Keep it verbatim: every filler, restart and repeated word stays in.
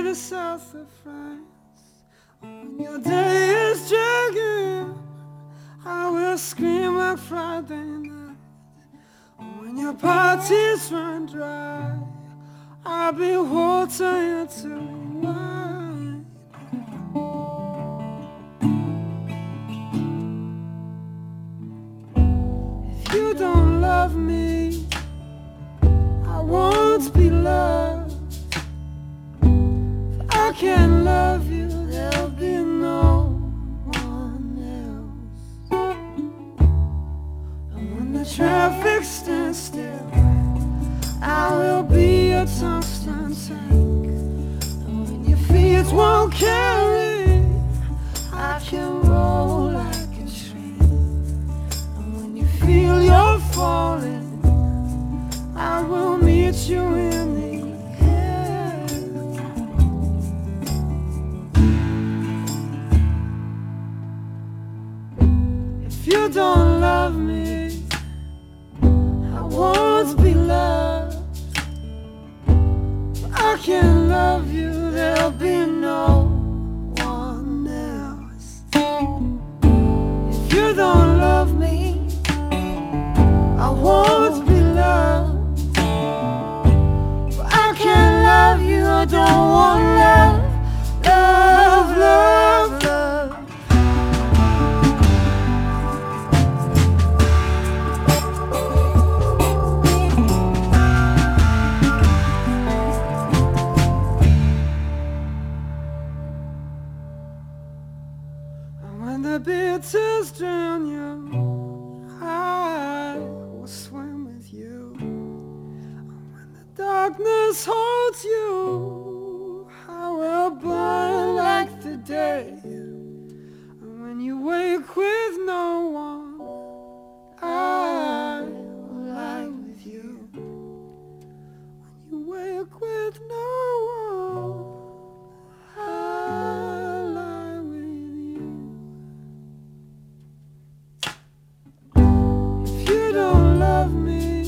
the south of France. When your day is dragging, I will scream like Friday night. When your parties run dry, I'll be water into wine. If you don't love me, I won't be loved. If I can't love you, there'll be no one else. And when the traffic stands still, I will be your tungsten tank. And when your feet won't carry, I can roll like a tree. And when you feel you're falling, I will meet you in the air. If you don't love me, I won't be loved. If I can't love you, there'll be no one else. If you don't love me, I won't be loved. I don't want love, love, love, love. And when the bitters drown you, I will swim with you. And when the darkness holds you, I will burn like the day. And when you wake with no one, I will lie with you. When you wake with no one, I'll lie with you. If you don't love me,